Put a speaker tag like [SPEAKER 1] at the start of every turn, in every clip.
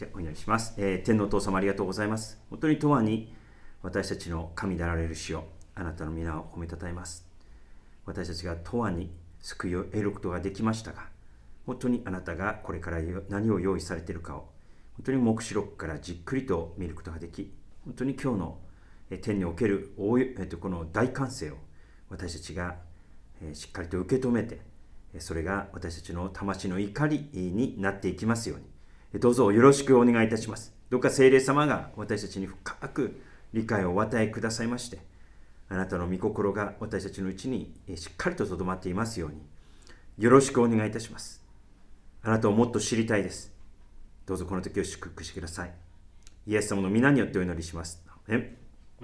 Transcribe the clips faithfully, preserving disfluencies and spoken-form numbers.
[SPEAKER 1] お祈りします、えー、天のお父様ありがとうございます。本当に永遠に私たちの神であられる主よ、あなたの皆を褒めたたえます。私たちが永遠に救いを得ることができましたが、本当にあなたがこれから何を用意されているかを本当に黙示録からじっくりと見ることができ、本当に今日の天におけるこの大歓声を私たちがしっかりと受け止めて、それが私たちの魂の怒りになっていきますように、どうぞよろしくお願いいたします。どうか聖霊様が私たちに深く理解をお与えくださいまして、あなたの御心が私たちのうちにしっかりととどまっていますように、よろしくお願いいたします。あなたをもっと知りたいです。どうぞこの時を祝福してください。イエス様の皆によってお祈りします。え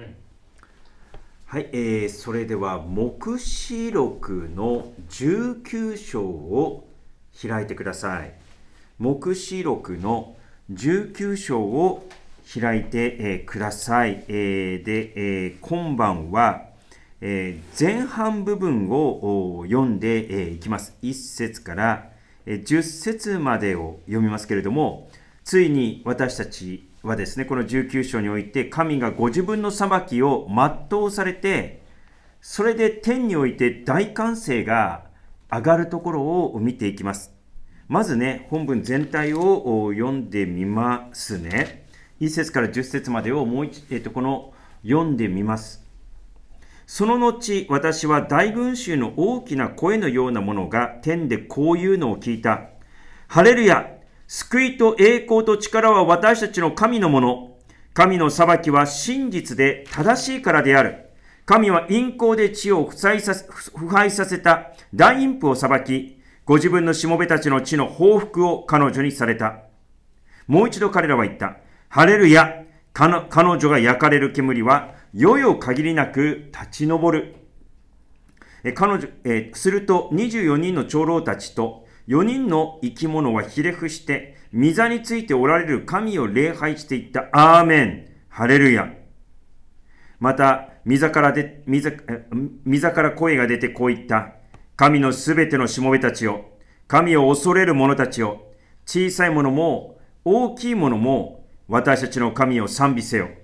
[SPEAKER 1] はい、えー、それでは黙示録のじゅうきゅう章を開いてください。黙示録のじゅうきゅう章を開いて、えー、ください。えー、で、えー、今晩は、えー、前半部分を読んでい、えー、きます。いっ節から、えー、じゅっ節までを読みますけれども、ついに私たちはですね、このじゅうきゅう章において神がご自分の裁きを全うされて、それで天において大歓声が上がるところを見ていきます。まずね、本文全体を読んでみますね。いっ節からじゅっ節までをもう一、えっと、この読んでみます。その後、私は大群衆の大きな声のようなものが天でこういうのを聞いた。ハレルヤ！救いと栄光と力は私たちの神のもの。神の裁きは真実で正しいからである。神は陰行で地を腐敗させ、腐敗させた大陰譜を裁き、ご自分のしもべたちの地の報復を彼女にされた。もう一度彼らは言った。ハレルヤ！彼女が焼かれる煙は、世々限りなく立ち上る。え彼女えするとにじゅうよにんの長老たちとよにんの生き物はひれ伏して、御座についておられる神を礼拝していった。アーメン。ハレルヤ。また、御座からで、御座、御座から声が出てこう言った。神のすべてのしもべたちよ。神を恐れる者たちよ。小さいものも大きいものも私たちの神を賛美せよ。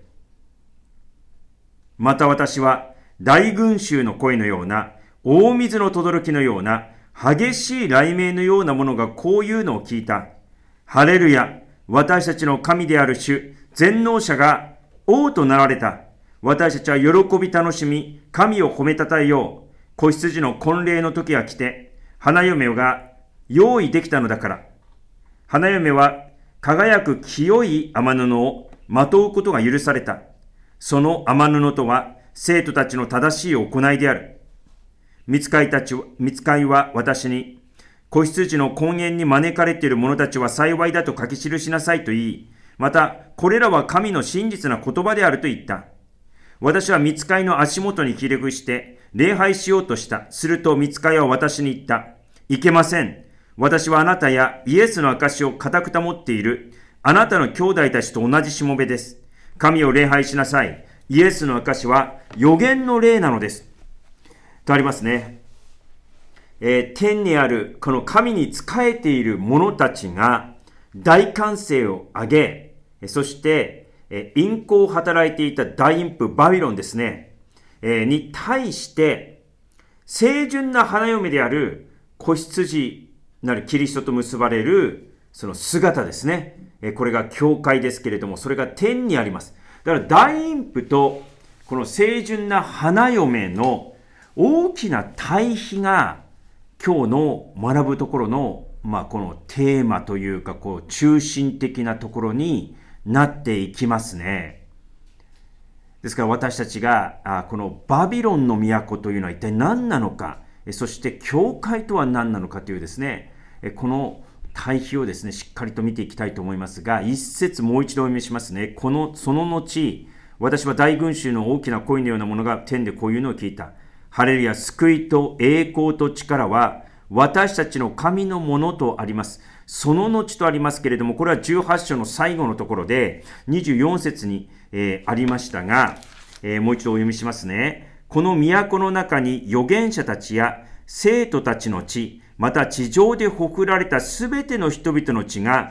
[SPEAKER 1] また私は大群衆の声のような、大水の轟きのような、激しい雷鳴のようなものがこういうのを聞いた。ハレルヤ！私たちの神である主、全能者が王となられた。私たちは喜び楽しみ、神を褒めたたえよう。子羊の婚礼の時が来て、花嫁が用意できたのだから。花嫁は輝く清い雨布をまとうことが許された。その雨布とは生徒たちの正しい行いである。御使いたち、御使いは私に、子羊の婚宴に招かれている者たちは幸いだと書き記しなさいと言い、またこれらは神の真実な言葉であると言った。私は御使いの足元にひれ伏して礼拝しようとした。すると御使いは私に言った。いけません。私はあなたやイエスの証を固く保っているあなたの兄弟たちと同じしもべです。神を礼拝しなさい。イエスの証は預言の霊なのです。とありますね。えー、天にあるこの神に仕えている者たちが大歓声を上げ、そして陰行を働いていた大陰譜バビロンですね、えー、に対して清純な花嫁である子羊なるキリストと結ばれるその姿ですね、えー、これが教会ですけれども、それが天にあります。だから大陰譜とこの清純な花嫁の大きな対比が今日の学ぶところの、まあ、このテーマというかこう中心的なところになっていきますね。ですから私たちがあこのバビロンの都というのは一体何なのか、そして教会とは何なのかというですね、この対比をですねしっかりと見ていきたいと思いますが、一節もう一度お読みしますね。このその後、私は大群衆の大きな声のようなものが天でこういうのを聞いた。ハレルヤ！救いと栄光と力は私たちの神のものとあります。その後とありますけれども、これはじゅうはち章の最後のところでにじゅうよん節に、えー、ありましたが、えー、もう一度お読みしますね。この都の中に預言者たちや生徒たちの血、また地上でほふられたすべての人々の血が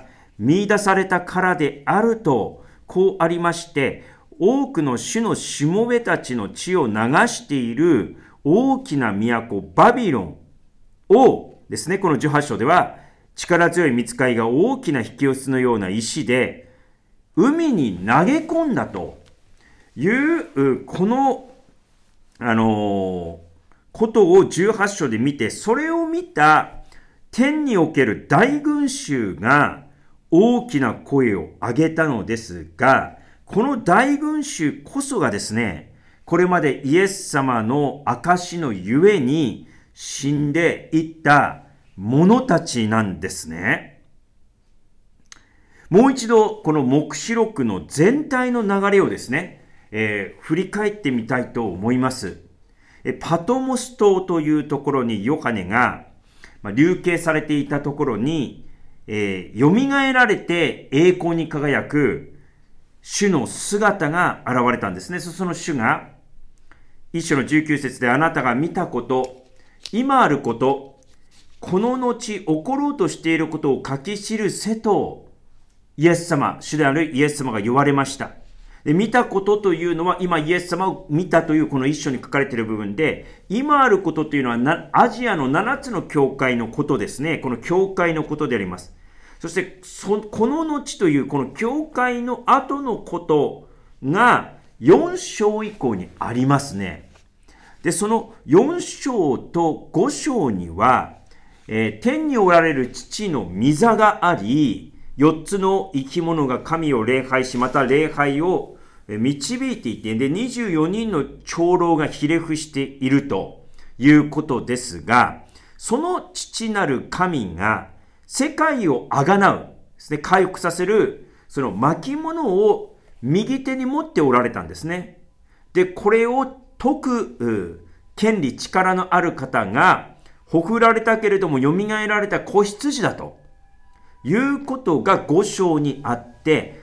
[SPEAKER 1] 見出されたからであると、こうありまして、多くの主のしもべたちの血を流している大きな都バビロンをですね、このじゅうはち章では、力強い御使いが大きな引き寄せのような石で海に投げ込んだというこのあのことをじゅうはち章で見て、それを見た天における大群衆が大きな声を上げたのですが、この大群衆こそがですね、これまでイエス様の証のゆえに死んでいった者たちなんですね。もう一度この黙示録の全体の流れをですね、えー、振り返ってみたいと思います。えパトモス島というところにヨハネが、まあ、流刑されていたところに、えー、蘇られて栄光に輝く主の姿が現れたんですね。その主が一章のじゅうきゅう節で、あなたが見たこと、今あること、この後起ころうとしていることを書き記せと、イエス様、主であるイエス様が言われました。で、見たことというのは、今イエス様を見たというこの一章に書かれている部分で、今あることというのはなアジアのななつの教会のことですね。この教会のことであります。そしてそ、この後というこの教会の後のことがよん章以降にありますね。で、そのよん章とご章には、えー、天におられる父の御座があり、よっつの生き物が神を礼拝し、また礼拝を導いていて、で、にじゅうよにんの長老がひれ伏しているということですが、その父なる神が世界をあがなうですね、回復させるその巻物を右手に持っておられたんですね。で、これを解く権利、力のある方が、ほふられたけれども蘇られた子羊だということがご章にあって、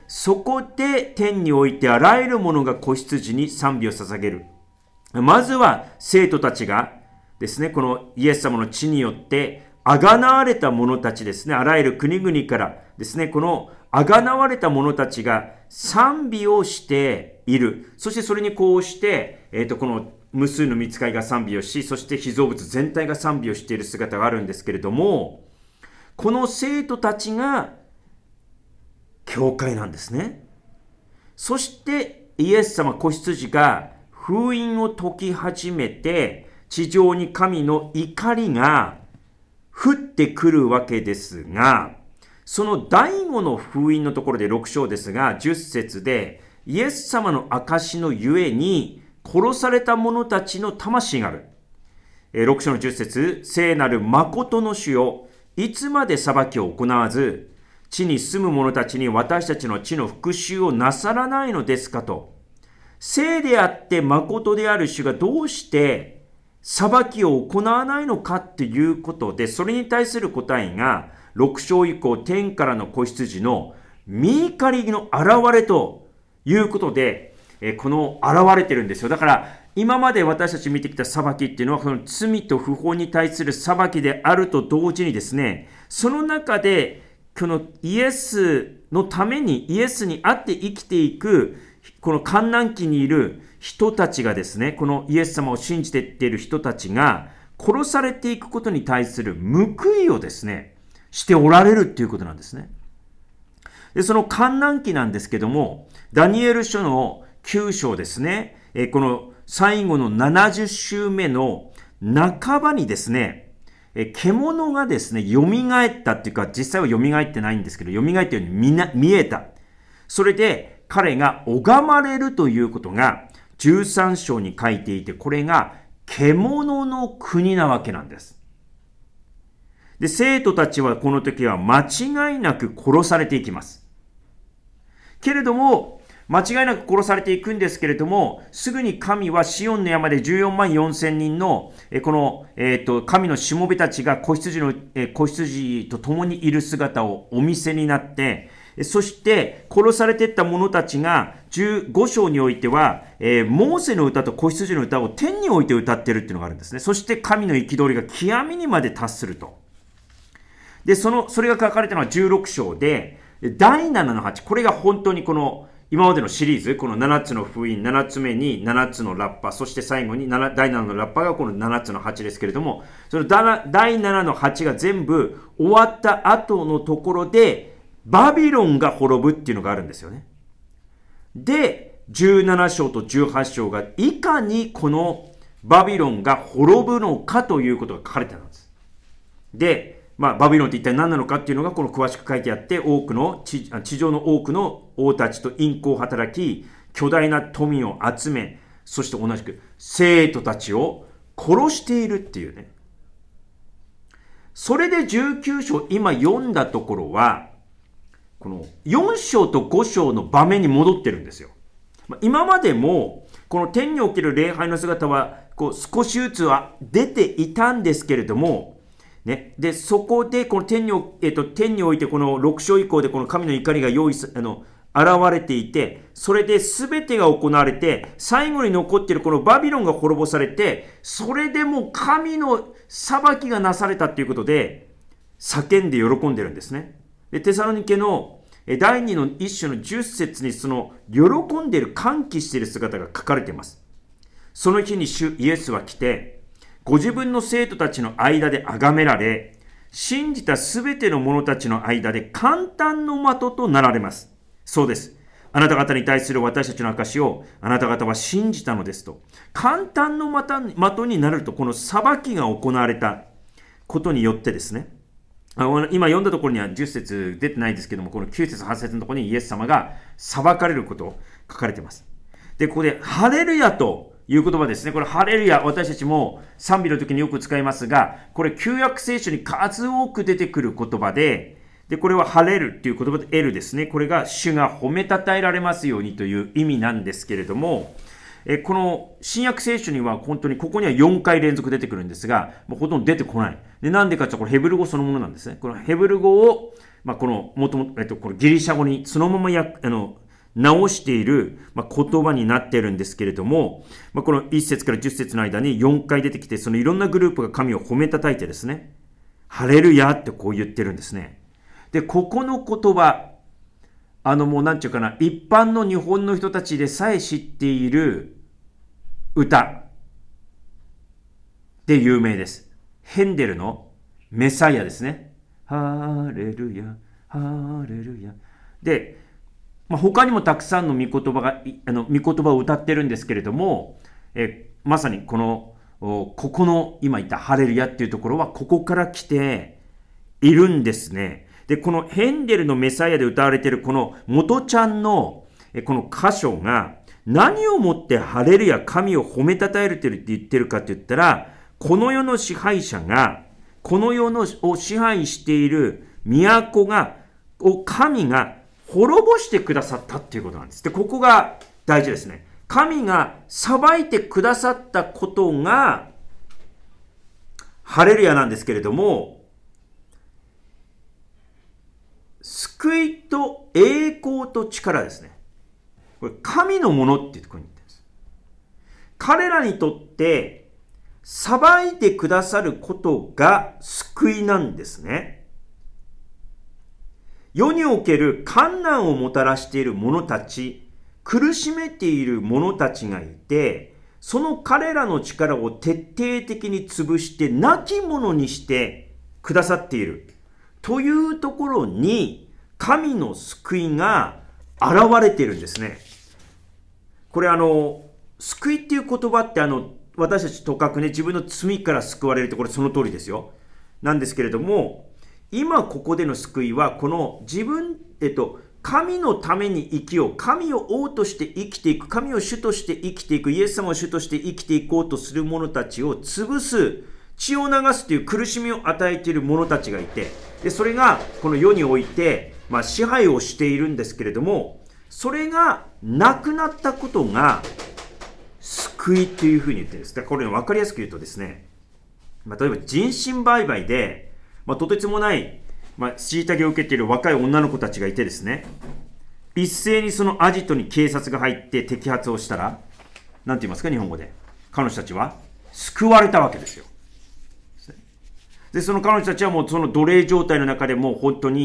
[SPEAKER 1] そこで天においてあらゆるものが子羊に賛美を捧げる。まずは生徒たちがですね、このイエス様の血によってあがなわれた者たちですね、あらゆる国々からですね、このあがなわれた者たちが賛美をしている。そしてそれにこうして、えっと、この無数の御使いが賛美をし、そして被造物全体が賛美をしている姿があるんですけれども、この生徒たちが教会なんですね。そしてイエス様子羊が封印を解き始めて、地上に神の怒りが降ってくるわけですが、その第五の封印のところでろく章ですが、じゅっ節で、イエス様の証のゆえに殺された者たちの魂がある。ろく章のじゅっ節、聖なる誠の主よ、いつまで裁きを行わず、地に住む者たちに私たちの地の復讐をなさらないのですかと。聖であって誠である主がどうして裁きを行わないのかっていうことで、それに対する答えがろく章以降、天からの子羊の御怒りの現れということで、この現れてるんですよ。だから今まで私たち見てきた裁きっていうのは、この罪と不法に対する裁きであると同時にですね、その中でこのイエスのために、イエスにあって生きていくこの患難期にいる人たちがですね、このイエス様を信じていっている人たちが殺されていくことに対する報いをですね、しておられるっていうことなんですね。で、その患難期なんですけども、ダニエル書のきゅう章ですね、えこの最後のななじゅっ週目の半ばにですね、え獣がですね、蘇ったっていうか、実際は蘇ってないんですけど、蘇ったように 見な、見えた。それで彼が拝まれるということがじゅうさん章に書いていて、これが獣の国なわけなんです。で、生徒たちはこの時は間違いなく殺されていきます。けれども、間違いなく殺されていくんですけれども、すぐに神はシオンの山でじゅうよんまんよんせんにんの、えこの、えっと、神のしもべたちが子羊の、え子羊と共にいる姿をお見せになって、そして殺されていった者たちがじゅうご章においては、えー、モーセの歌と子羊の歌を天において歌っているっていうのがあるんですね。そして神の憤りが極みにまで達すると。で、その、それが書かれたのはじゅうろく章で、 だいななのはち、これが本当にこの今までのシリーズ、このななつの封印、ななつめにななつのラッパ、そして最後にだいななのラッパがこのななつのはちですけれども、そのだいななのはちが全部終わった後のところで、バビロンが滅ぶっていうのがあるんですよね。で、じゅうなな章とじゅうはち章がいかにこのバビロンが滅ぶのかということが書かれてあるんです。で、まあ、バビロンって一体何なのかっていうのがこの詳しく書いてあって、多くの 地, 地上の多くの王たちと陰行を働き、巨大な富を集め、そして同じく生徒たちを殺しているっていうね。それでじゅうきゅう章、今読んだところは、このよん章とご章の場面に戻ってるんですよ。今までも、この天における礼拝の姿は、こう少しずつは出ていたんですけれども、ね、でそこでこの天に、えっと、天においてこのろく章以降でこの神の怒りが用意あの現れていて、それで全てが行われて、最後に残っているこのバビロンが滅ぼされて、それでも神の裁きがなされたということで叫んで喜んでるんですね。でテサロニケのだいにの一種のじゅっ節にその喜んでいる、歓喜している姿が書かれています。その日に主イエスは来て、ご自分の生徒たちの間で崇められ、信じたすべての者たちの間で簡単の的となられます。そうです。あなた方に対する私たちの証をあなた方は信じたのですと。簡単の的になると、この裁きが行われたことによってですね、今読んだところにはじゅっ節出てないですけども、このきゅう節はち節のところにイエス様が裁かれることを書かれています。で、ここでハレルヤという言葉ですね。これハレルヤ、私たちも賛美の時によく使いますが、これ旧約聖書に数多く出てくる言葉で、で、これはハレルっていう言葉でエルですね。これが主が褒めたたえられますようにという意味なんですけれども、えこの新約聖書には本当にここにはよんかい連続出てくるんですが、もうほとんど出てこない。で、なんでかというとこれヘブル語そのものなんですね。このヘブル語を、まあ、このもともと、えっと、このギリシャ語にそのままやあの直している、まあ、言葉になっているんですけれども、まあ、このいち節からじゅっ節の間によんかい出てきて、そのいろんなグループが神を褒めたたいてですね、ハレルヤってこう言ってるんですね。で、ここの言葉、あのもうなんていうかな、一般の日本の人たちでさえ知っている歌で有名です。ヘンデルのメサイアですね。ハレルヤ、ハレルヤ。で、まあ、他にもたくさんの御言葉が、あの御言葉を歌ってるんですけれども、えまさにこの、ここの今言ったハレルヤっていうところはここから来ているんですね。で、このヘンデルのメサイアで歌われているこの元ちゃんのこの箇所が何をもってハレルヤ、神を褒めたたえてるって言ってるかって言ったら、この世の支配者が、この世のを支配している都が、を神が滅ぼしてくださったっていうことなんです。で、ここが大事ですね。神が裁いてくださったことがハレルヤなんですけれども、救いと栄光と力ですね。これ神のものっていうところに言ってるんです。彼らにとって裁いてくださることが救いなんですね。世における困難をもたらしている者たち、苦しめている者たちがいて、その彼らの力を徹底的に潰して亡き者にしてくださっているというところに神の救いが現れているんですね。これあの救いっていう言葉ってあの私たちとかくね、自分の罪から救われるってこれその通りですよ。なんですけれども、今ここでの救いはこの自分、えっと、神のために生きよう、神を王として生きていく、神を主として生きていく、イエス様を主として生きていこうとする者たちを潰す、血を流すという苦しみを与えている者たちがいて、でそれがこの世において、まあ、支配をしているんですけれども、それがなくなったことが救いというふうに言ってるんです。だからこれを分かりやすく言うとですね、まあ、例えば人身売買で、まあ、とてつもない、まあ、虐げを受けている若い女の子たちがいてですね、一斉にそのアジトに警察が入って摘発をしたら、なんて言いますか日本語で、彼女たちは救われたわけですよ。でその彼女たちはもうその奴隷状態の中でもう本当に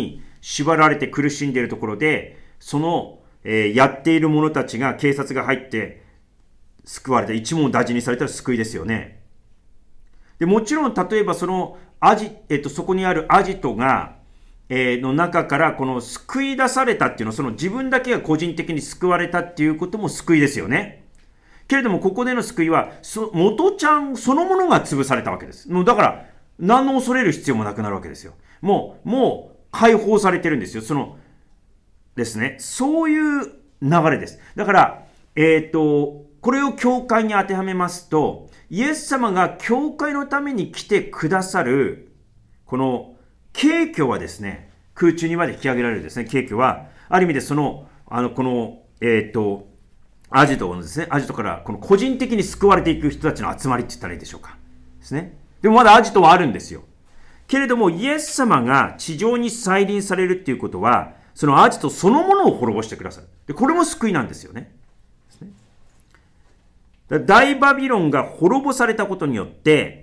[SPEAKER 1] 縛られて苦しんでいるところで、その、えー、やっている者たちが、警察が入って救われた、一網打尽にされたら救いですよね。でもちろん例えばそのアジ、えっと、そこにあるアジトが、えー、の中からこの救い出されたっていうのは、その自分だけが個人的に救われたっていうことも救いですよね。けれどもここでの救いはそ元ちゃんそのものが潰されたわけです。もうだから何の恐れる必要もなくなるわけですよ。もうもう解放されてるんですよ。そのですね、そういう流れです。だからえっとこれを教会に当てはめますと、イエス様が教会のために来てくださるこの景挙はですね、空中にまで引き上げられるですね、景挙はある意味でそのあのこのえっとアジトのですね、アジトからこの個人的に救われていく人たちの集まりって言ったらいいでしょうか。ですね。でもまだアジトはあるんですよ。けれどもイエス様が地上に再臨されるっていうことは、そのアジトそのものを滅ぼしてくださる。で、これも救いなんですよね。ですね。大バビロンが滅ぼされたことによって、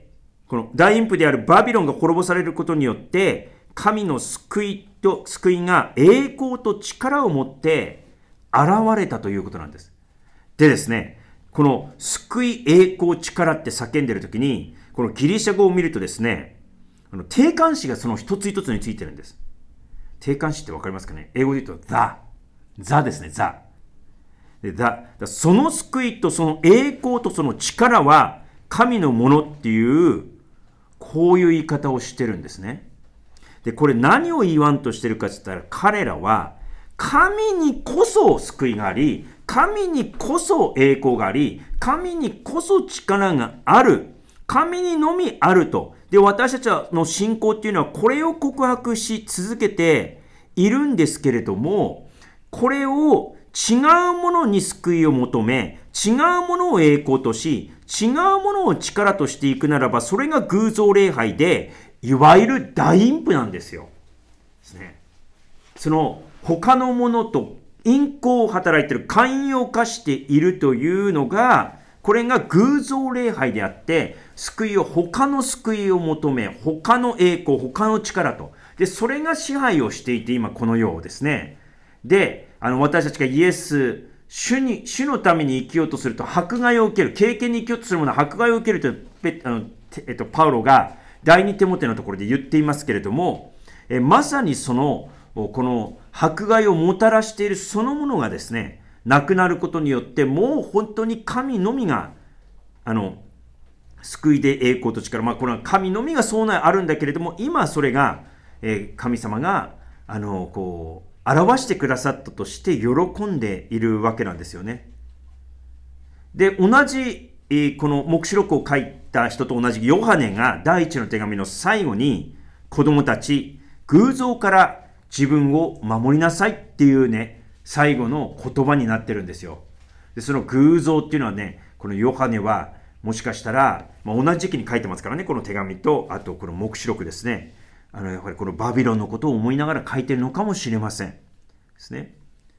[SPEAKER 1] この大陰譜であるバビロンが滅ぼされることによって、神の救いと救いが栄光と力を持って現れたということなんです。でですね、この救い、栄光、力って叫んでるときに、このギリシャ語を見るとですね、あの定冠詞がその一つ一つについてるんです。定冠詞ってわかりますかね。英語で言うと the、the ですね、the。で the、その救いとその栄光とその力は神のものっていう、こういう言い方をしてるんですね。で、これ何を言わんとしてるかって言ったら、彼らは神にこそ救いがあり、神にこそ栄光があり、神にこそ力がある。神にのみあると。で、私たちの信仰っていうのはこれを告白し続けているんですけれども、これを違うものに救いを求め、違うものを栄光とし、違うものを力としていくならば、それが偶像礼拝で、いわゆる大陰譜なんですよ。ですね。その他のものと陰行を働いている、寛容化しているというのが、これが偶像礼拝であって、救いを、他の救いを求め、他の栄光、他の力と。で、それが支配をしていて、今このようですね。で、あの、私たちがイエス、主に、主のために生きようとすると、迫害を受ける、経験に生きようとするものは迫害を受けると、あの、えっと、パウロが第二テモテのところで言っていますけれども、えまさにその、この迫害をもたらしているそのものがですね、なくなることによって、もう本当に神のみが、あの、救いで栄光と力、まあこれは神のみがそうなあるんだけれども、今それが、えー、神様が、あの、こう、表してくださったとして喜んでいるわけなんですよね。で、同じ、えー、この黙示録を書いた人と同じヨハネが第一の手紙の最後に、子供たち、偶像から自分を守りなさいっていうね、最後の言葉になってるんですよ。で、その偶像っていうのはね、このヨハネはもしかしたら、まあ、同じ時期に書いてますからね、この手紙と、あとこの黙示録ですね。あの、やっぱりこのバビロンのことを思いながら書いてるのかもしれません。ですね。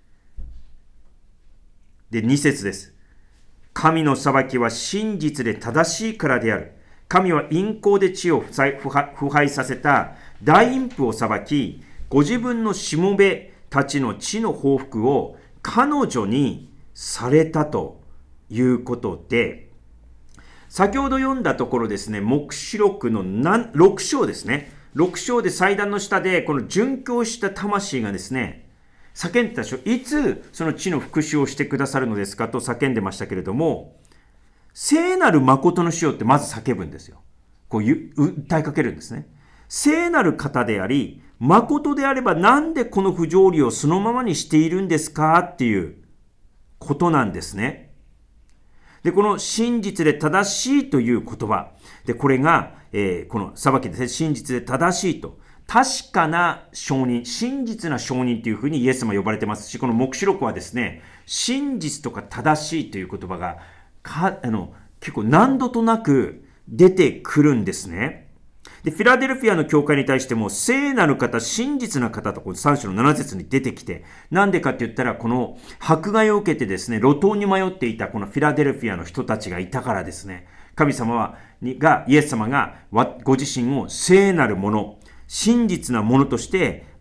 [SPEAKER 1] で、に節です。神の裁きは真実で正しいからである。神は陰行で地を腐敗させた大陰譜を裁き、ご自分のしもべたちの地の報復を彼女にされたということで、先ほど読んだところですね、黙示録のろく章ですね。ろく章で祭壇の下でこの殉教した魂がですね、叫んでたでしょ。いつその地の復讐をしてくださるのですかと叫んでましたけれども、聖なる誠の死をってまず叫ぶんですよ。こう訴えかけるんですね。聖なる方であり、誠であればなんでこの不条理をそのままにしているんですかっていうことなんですね。で、この真実で正しいという言葉。で、これが、えー、この裁きですね。真実で正しいと。確かな証人、真実な証人というふうにイエス様呼ばれてますし、この黙示録はですね、真実とか正しいという言葉がかあの結構何度となく出てくるんですね。で、フィラデルフィアの教会に対しても、聖なる方、真実な方とこのさん章のなな節に出てきて、なんでかって言ったら、この迫害を受けてですね、路頭に迷っていたこのフィラデルフィアの人たちがいたからですね、神様は、が、イエス様がご自身を聖なるもの、真実なものとして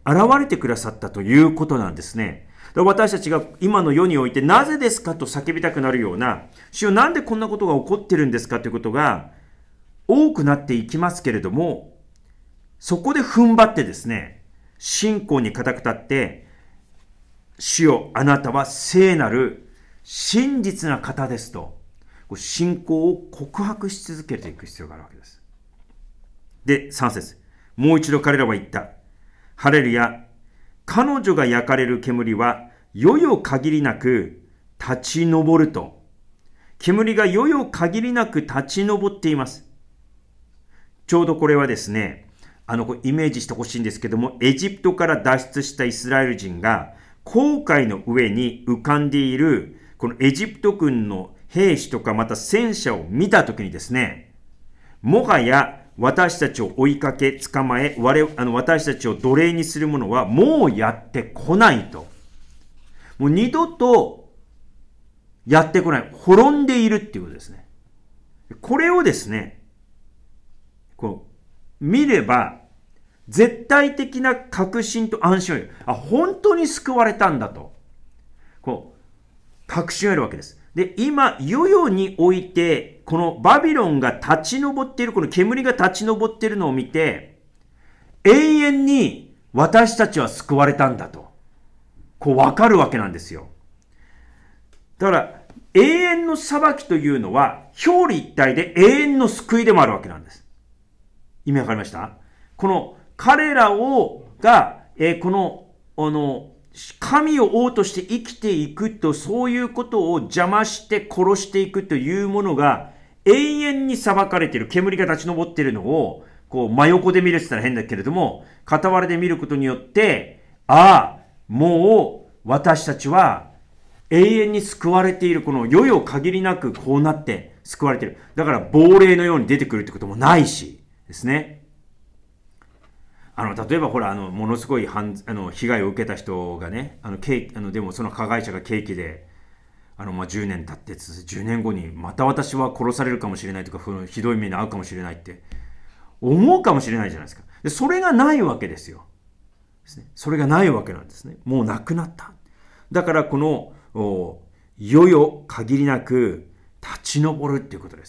[SPEAKER 1] 現れてくださったということなんですね。私たちが今の世においてなぜですかと叫びたくなるような、主よなんでこんなことが起こってるんですかということが多くなっていきますけれども、そこで踏ん張ってですね、信仰に固く立って、主よあなたは聖なる真実な方ですと、信仰を告白し続けていく必要があるわけです。で、さん節、もう一度彼らは言った。ハレルヤ、彼女が焼かれる煙は、よよ限りなく立ち上ると。煙がよよ限りなく立ち上っています。ちょうどこれはですね、あの、イメージしてほしいんですけども、エジプトから脱出したイスラエル人が、紅海の上に浮かんでいる、このエジプト軍の兵士とかまた戦車を見たときにですね、もはや私たちを追いかけ捕まえ、我あの私たちを奴隷にする者はもうやってこないと。もう二度とやってこない。滅んでいるっていうことですね。これをですね、こう見れば、絶対的な確信と安心を得る。あ、本当に救われたんだと。こう、確信を得るわけです。で、今、世々において、このバビロンが立ち上っている、この煙が立ち上っているのを見て、永遠に私たちは救われたんだと。こう、わかるわけなんですよ。だから、永遠の裁きというのは、表裏一体で永遠の救いでもあるわけなんです。意味わかりました？この、彼らを、が、えー、この、あの、神を王として生きていくと、そういうことを邪魔して殺していくというものが、永遠に裁かれている、煙が立ち上っているのを、こう、真横で見るって言ったら変だけれども、傍らで見ることによって、ああ、もう、私たちは、永遠に救われている、この世々限りなくこうなって救われている。だから、亡霊のように出てくるってこともないし、ですね。あの例えばほらあのものすごい犯あの被害を受けた人がね、あのあのでもその加害者が刑期であの、まあ、じゅうねん経ってじゅうねんごにまた私は殺されるかもしれないとか、ひどい目に遭うかもしれないって思うかもしれないじゃないですか。でそれがないわけですよ。ですね、それがないわけなんですね。もうなくなった。だからこの世々限りなく立ち上るっていうことです。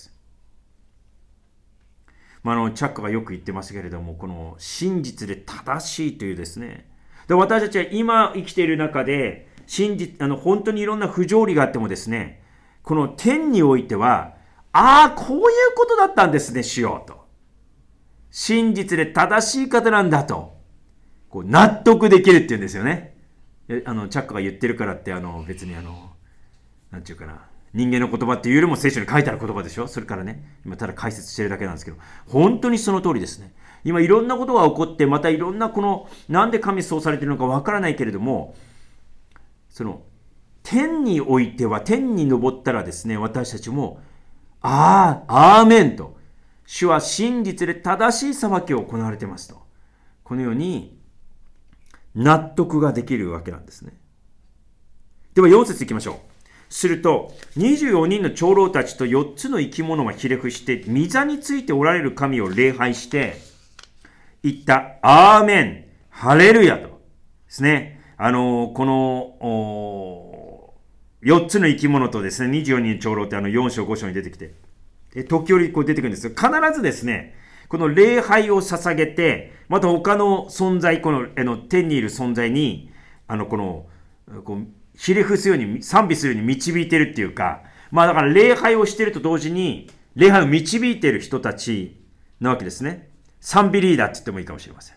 [SPEAKER 1] まあ、あのチャックがよく言ってますけれども、この真実で正しいというですね、で私たちは今生きている中で真実あの本当にいろんな不条理があってもですね、この天においては、ああこういうことだったんですね、主よと、真実で正しい方なんだとこう納得できるっていうんですよね。あのチャックが言ってるからってあの別にあのなんていうかな、人間の言葉っていうよりも聖書に書いてある言葉でしょ。それからね、今ただ解説してるだけなんですけど、本当にその通りですね。今いろんなことが起こって、またいろんなこの、なんで神そうされているのかわからないけれども、その、天においては、天に昇ったらですね、私たちも、ああ、アーメンと、主は真実で正しい裁きを行われていますと。このように、納得ができるわけなんですね。ではよん節いきましょう。すると、にじゅうよにんの長老たちとよっつの生き物がひれ伏して、御座についておられる神を礼拝して、言った、アーメン、ハレルヤと。ですね。あの、この、よっつの生き物とですね、にじゅうよにんの長老ってあのよん章ご章に出てきて、時折こう出てくるんですが、必ずですね、この礼拝を捧げて、また他の存在、この、あの天にいる存在に、あの、この、こう、ひれ伏すように賛美するように導いてるっていうか、まあだから礼拝をしていると同時に礼拝を導いている人たちなわけですね。賛美リーダーって言ってもいいかもしれません。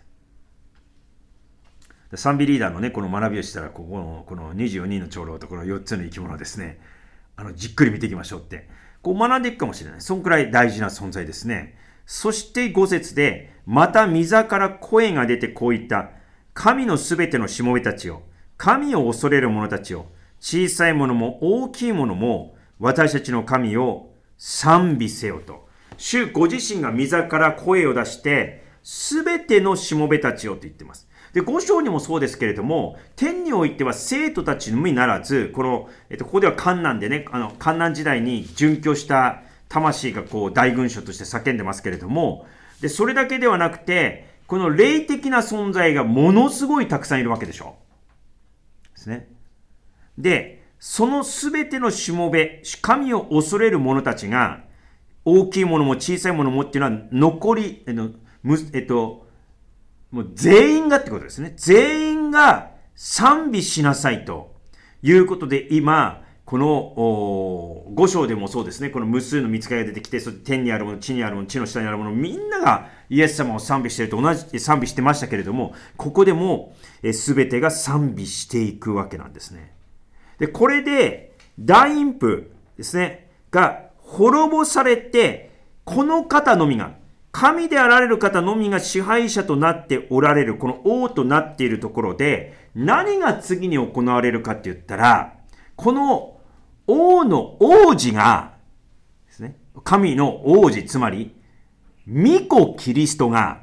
[SPEAKER 1] 賛美リーダーのね、この学びをしたら、ここの、このにじゅうよにんの長老とこのよっつの生き物ですね、あの、じっくり見ていきましょうって、こう学んでいくかもしれない。そんくらい大事な存在ですね。そしてご節で、また御座から声が出てこう言った。神のすべてのしもべたちよ。神を恐れる者たちを、小さいものも大きいものも、私たちの神を賛美せよと。主ご自身が御座から声を出して、すべてのしもべたちよと言っています。で、ご章にもそうですけれども、天においては生徒たちのみならず、この、えっと、ここでは観難でね、あの、観難時代に殉教した魂がこう、大群衆として叫んでますけれども、で、それだけではなくて、 この霊的な存在がものすごいたくさんいるわけでしょ。ですね。で、そのすべてのしもべ、神を恐れる者たちが、大きいものも小さいものもっていうのは、残り、えっと、えっと、もう全員がってことですね。全員が賛美しなさいということで、今、このご章でもそうですね、この無数の御使いが出てきて、そして天にあるもの、地にあるもの、地の下にあるもの、みんながイエス様を賛美していると同じ、賛美してましたけれども、ここでもすべてが賛美していくわけなんですね。で、これで大陰譜ですね、が滅ぼされて、この方のみが、神であられる方のみが支配者となっておられる、この王となっているところで、何が次に行われるかって言ったら、この王の王子がですね、神の王子、つまり御子キリストが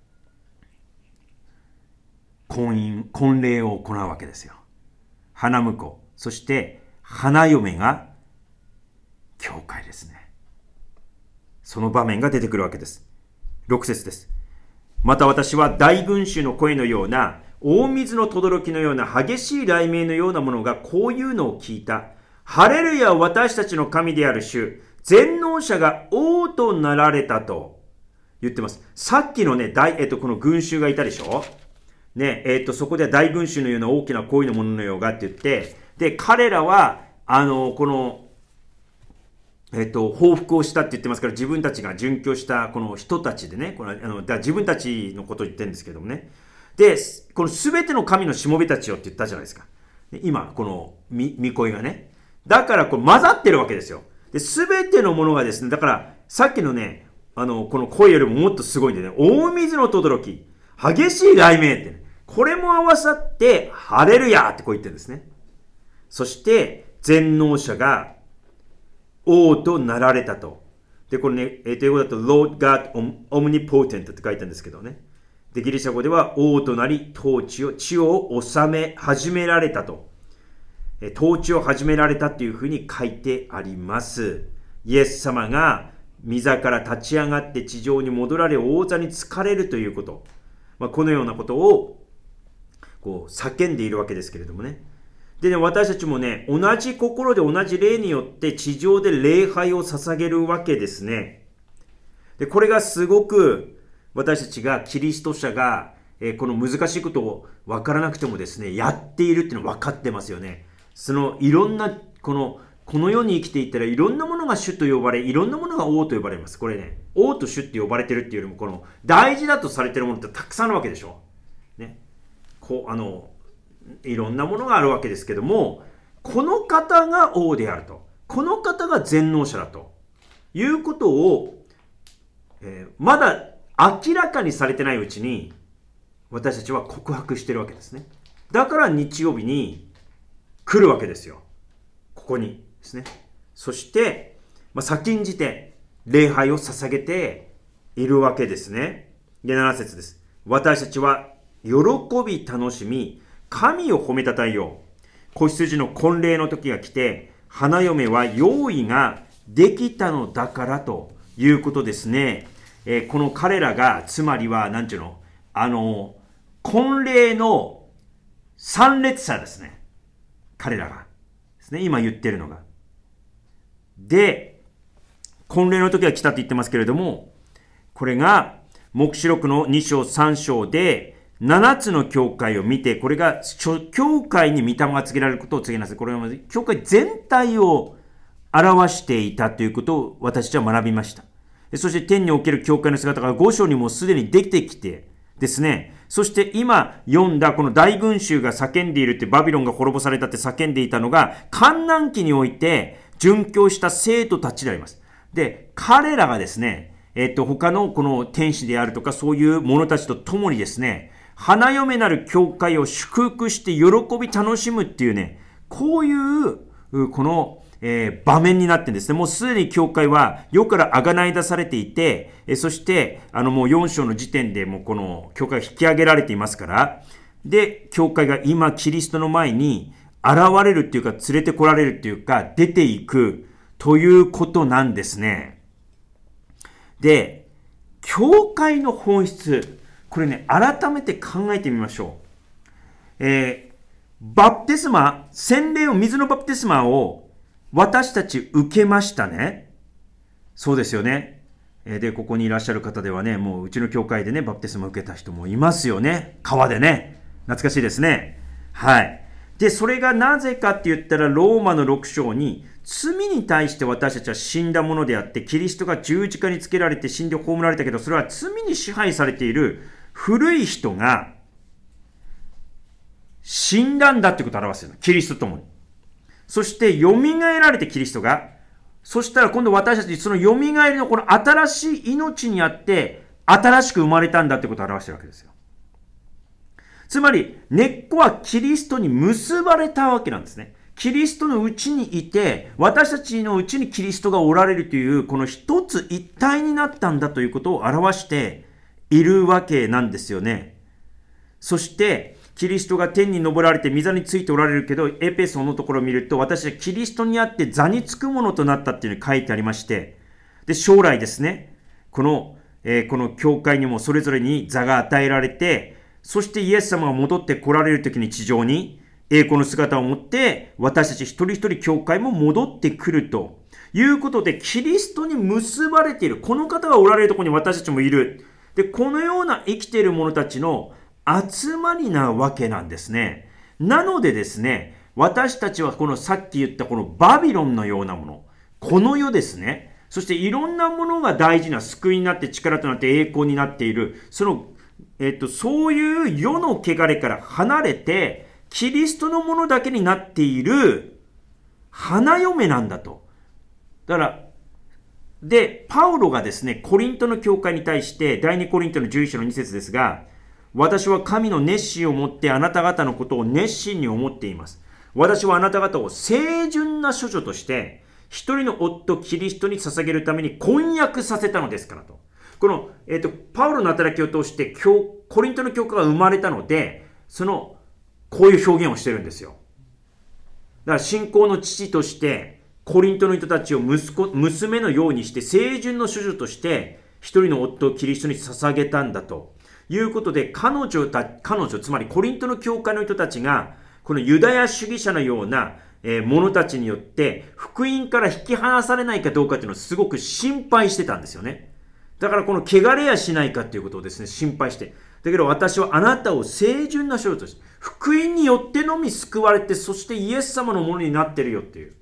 [SPEAKER 1] 婚姻、婚礼を行うわけですよ。花婿、そして花嫁が教会ですね。その場面が出てくるわけです。ろく節です。また私は大群衆の声のような、大水の轟のような激しい雷鳴のようなものがこういうのを聞いた。ハレルヤ、私たちの神である主、全能者が王となられたと言ってます。さっきのね、大、えっと、この群衆がいたでしょね、えっと、そこでは大群衆のような大きな恋のもののようがって言って、で、彼らは、あの、この、えっと、報復をしたって言ってますから、自分たちが殉教したこの人たちでね、この、あの、だ自分たちのことを言ってるんですけどもね。で、このすべての神のしもべたちよって言ったじゃないですか。今、この、み、み恋がね。だから、これ混ざってるわけですよ。で、すべてのものがですね、だから、さっきのね、あの、この声よりももっとすごいんでね、大水の轟き、激しい雷鳴って、ね、これも合わさって、ハレルヤってこう言ってるんですね。そして、全能者が王となられたと。で、これね、英語だと Lord God Omnipotent って書いてあるんですけどね。で、ギリシャ語では王となり、統治を、地を治め始められたと。統治を始められたというふうに書いてあります。イエス様が御座から立ち上がって地上に戻られ王座に就かれるということ。まあ、このようなことをこう叫んでいるわけですけれどもね。でね、私たちもね、同じ心で同じ霊によって地上で礼拝を捧げるわけですね。で、これがすごく私たちがキリスト者が、えー、この難しいことを分からなくてもですね、やっているっていうの分かってますよね。そのいろんなこのこの世に生きていったらいろんなものが主と呼ばれ、いろんなものが王と呼ばれます。これね、王と主って呼ばれてるっていうよりも、この大事だとされてるものってたくさんあるわけでしょ。ね、こうあのいろんなものがあるわけですけども、この方が王であると、この方が全能者だということを、えー、まだ明らかにされてないうちに私たちは告白してるわけですね。だから日曜日に来るわけですよ。ここにですね。そして、まあ、先んじて礼拝を捧げているわけですね。で、なな節です。私たちは喜び楽しみ、神を褒めたたえよう。子羊の婚礼の時が来て、花嫁は用意ができたのだからということですね。えー、この彼らが、つまりは、なんていうの、あの、婚礼の参列者ですね。彼らが。ですね。今言ってるのが。で、婚礼の時は来たって言ってますけれども、これが、黙示録のに章さん章で、ななつの教会を見て、これが、教会に御霊が告げられることを告げなさい。これはまず、教会全体を表していたということを私たちは学びました。そして天における教会の姿がご章にもすでにできてきてですね、そして今読んだこの大群衆が叫んでいるって、バビロンが滅ぼされたって叫んでいたのが、観難期において殉教した生徒たちであります。で、彼らがですね、えっと、他のこの天使であるとかそういう者たちと共にですね、花嫁なる教会を祝福して喜び楽しむっていうね、こういうこのえー、場面になってんですね。もうすでに教会は世からあがない出されていて、えー、そしてあのもうよん章の時点でもうこの教会が引き上げられていますから、で教会が今キリストの前に現れるっていうか、連れてこられるっていうか、出ていくということなんですね。で、教会の本質、 これね、改めて考えてみましょう。えー、バプテスマ、洗礼を、水のバプテスマを私たち受けましたね。そうですよね。えー、で、ここにいらっしゃる方ではね、もううちの教会でね、バプテスマを受けた人もいますよね。川でね。懐かしいですね。はい。で、それがなぜかって言ったら、ローマのろく章に、罪に対して私たちは死んだものであって、キリストが十字架につけられて死んで葬られたけど、それは罪に支配されている古い人が死んだんだってことを表しているの。キリストともに。そして蘇られてキリストが、そしたら今度私たちその蘇りのこの新しい命にあって、新しく生まれたんだってことを表しているわけですよ。つまり、根っこはキリストに結ばれたわけなんですね。キリストのうちにいて、私たちのうちにキリストがおられるという、この一つ一体になったんだということを表しているわけなんですよね。そして、キリストが天に昇られて御座についておられるけど、エペソのところを見ると、私はキリストにあって座につくものとなったっていうのに書いてありまして、で、将来ですね、この、えー、この教会にもそれぞれに座が与えられて、そしてイエス様が戻って来られる時に地上に栄光の姿を持って私たち一人一人教会も戻ってくるということで、キリストに結ばれているこの方がおられるところに私たちもいる。で、このような生きている者たちの集まりなわけなんですね。なのでですね、私たちはこのさっき言ったこのバビロンのようなもの、この世ですね、そしていろんなものが大事な救いになって力となって栄光になっている、そのえっと、そういう世の汚れから離れて、キリストのものだけになっている花嫁なんだと。だから、で、パウロがですね、コリントの教会に対して、第二コリントのじゅういち章のに節ですが、私は神の熱心をもってあなた方のことを熱心に思っています。私はあなた方を清純な処女として、一人の夫キリストに捧げるために婚約させたのですからと。この、えっと、パウロの働きを通して、コリントの教会が生まれたので、その、こういう表現をしてるんですよ。だから信仰の父として、コリントの人たちを息子、娘のようにして、清純の処女として、一人の夫をキリストに捧げたんだということで、彼女た、彼女、つまりコリントの教会の人たちが、このユダヤ主義者のような、えー、者たちによって、福音から引き離されないかどうかっていうのをすごく心配してたんですよね。だからこの汚れやしないかっていうことをですね、心配して。だけど私はあなたを清純な処女として、福音によってのみ救われて、そしてイエス様のものになってるよっていう。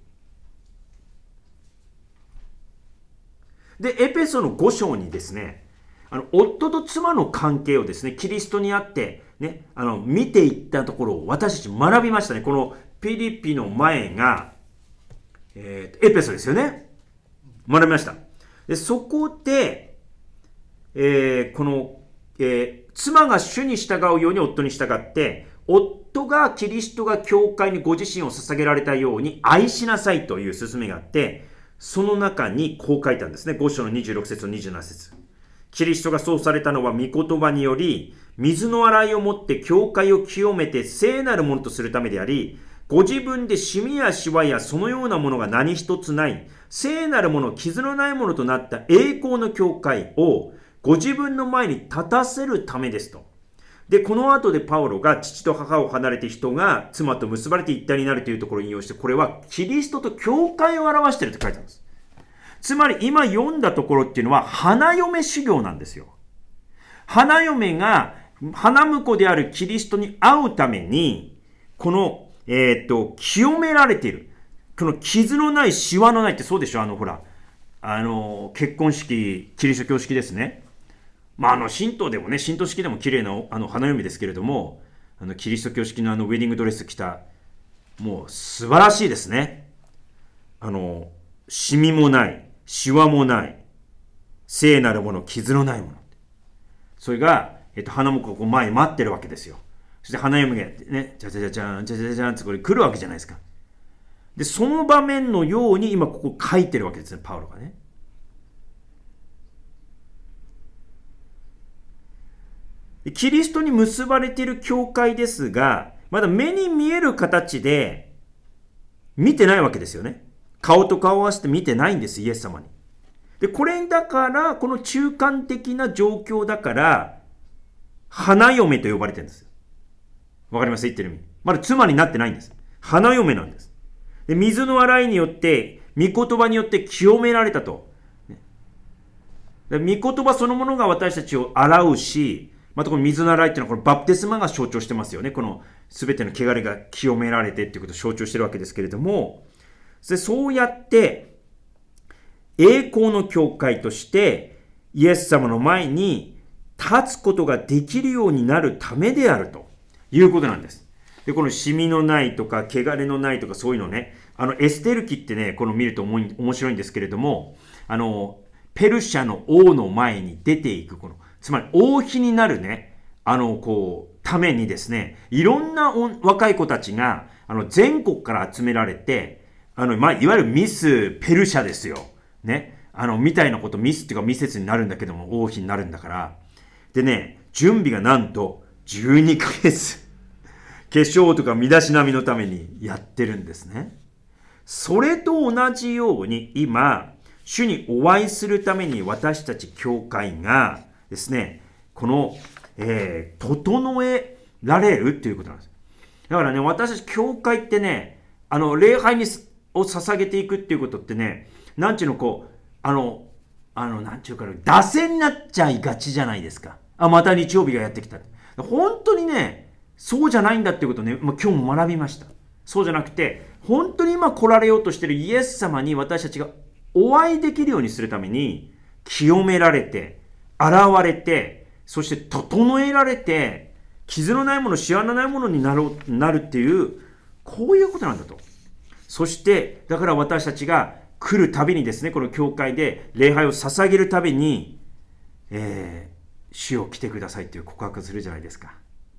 [SPEAKER 1] で、エペソのご章にですね、あの、夫と妻の関係をですね、キリストにあって、ね、あの、見ていったところを私たち学びましたね。このピリピの前が、えー、エペソですよね。学びました。で、そこで、えー、この、えー、妻が主に従うように夫に従って、夫がキリストが教会にご自身を捧げられたように愛しなさいという勧めがあって、その中にこう書いたんですね。ご章のにじゅうろく節とにじゅうなな節。キリストがそうされたのは御言葉により、水の洗いをもって教会を清めて聖なるものとするためであり、ご自分でシミやシワやそのようなものが何一つない、聖なるもの、傷のないものとなった栄光の教会を、ご自分の前に立たせるためですと。で、この後でパウロが父と母を離れて人が妻と結ばれて一体になるというところを引用して、これはキリストと教会を表していると書いてあるんです。つまり今読んだところっていうのは花嫁修行なんですよ。花嫁が花婿であるキリストに会うために、この、えっと、清められている。この傷のない、シワのないってそうでしょ、あの、ほら、あの、結婚式、キリスト教式ですね。まあ、あの、神道でもね、神道式でも綺麗な、あの、花嫁ですけれども、あの、キリスト教式のあの、ウェディングドレス着た、もう、素晴らしいですね。あの、シミもない、シワもない、聖なるもの、傷のないもの。それが、えっと、花婿がこう前に待ってるわけですよ。そして花嫁がね、じゃじゃじゃじゃん、じゃじゃじゃんってこれ来るわけじゃないですか。で、その場面のように今ここ書いてるわけですね、パウロがね。キリストに結ばれている教会ですが、まだ目に見える形で見てないわけですよね。顔と顔を合わせて見てないんです、イエス様に。で、これだから、この中間的な状況だから、 花嫁と呼ばれてるんです。わかります言ってる意味。まだ妻になってないんです。花嫁なんです。で、水の洗いによって、御言葉によって清められたと。御言葉そのものが私たちを洗うし、またこの水の洗いっていうのはこのバプテスマが象徴してますよね。この全ての汚れが清められてっていうことを象徴してるわけですけれども、そうやって栄光の教会としてイエス様の前に立つことができるようになるためであるということなんです。で、このシミのないとか汚れのないとかそういうのね、あのエステル記ってね、この見ると面白いんですけれども、あのペルシャの王の前に出ていくこの、つまり王妃になるね、あのこうためにですね、いろんな若い子たちがあの全国から集められて、あのまあいわゆるミスペルシャですよ、ね、あのみたいなこと、ミスっていうかミセスになるんだけども王妃になるんだから、でね、準備がなんとじゅうにかげつ化粧とか身だしなみのためにやってるんですね。それと同じように今主にお会いするために私たち教会がですね、この、えー、整えられるということなんです。だからね、私たち教会ってね、あの礼拝にを捧げていくっていうことってね、なんちゅうのこうあのあのなんちゅうか打線になっちゃいがちじゃないですか。あ、また日曜日がやってきた。本当にね、そうじゃないんだっていうことをね、まあ、今日も学びました。そうじゃなくて、本当に今来られようとしているイエス様に私たちがお会いできるようにするために、清められて、現れて、そして整えられて、傷のないもの、シワのないものになる、なるっていう、こういうことなんだと。そして、だから私たちが来るたびにですね、この教会で礼拝を捧げるたびに、えー、主を来てくださいっていう告白するじゃないですか。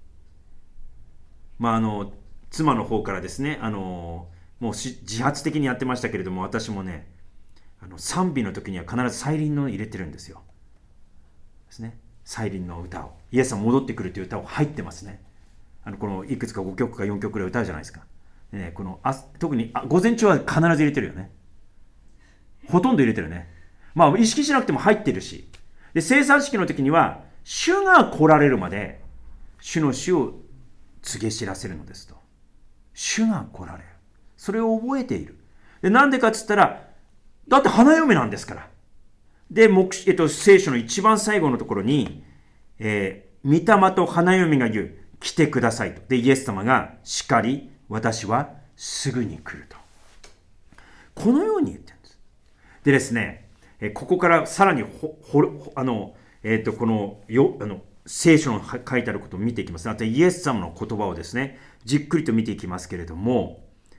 [SPEAKER 1] まあ、あの、妻の方からですね、あの、もう自発的にやってましたけれども、私もね、あの賛美の時には必ず再臨の入れてるんですよ。ですね。再臨の歌を。イエス様戻ってくるという歌を入ってますね。あのこのいくつかごきょくかよんきょくくらい歌うじゃないですか。でね、このあ特にあ午前中は必ず入れてるよね。ほとんど入れてるね。まあ意識しなくても入ってるし。で、聖餐式の時には、主が来られるまで、主の死を告げ知らせるのですと。主が来られる。それを覚えている。で、なんでかっつったら、だって花嫁なんですから。で、目えっと、聖書の一番最後のところに、えー、御霊と花嫁が言う、来てくださいと。で、イエス様が、しかり、私はすぐに来ると。このように言ってるんです。でですね、えー、ここからさらにほ、ほ、あの、えっと、この、よ、あの、聖書の書いてあることを見ていきます。あと、イエス様の言葉をですね、じっくりと見ていきますけれども、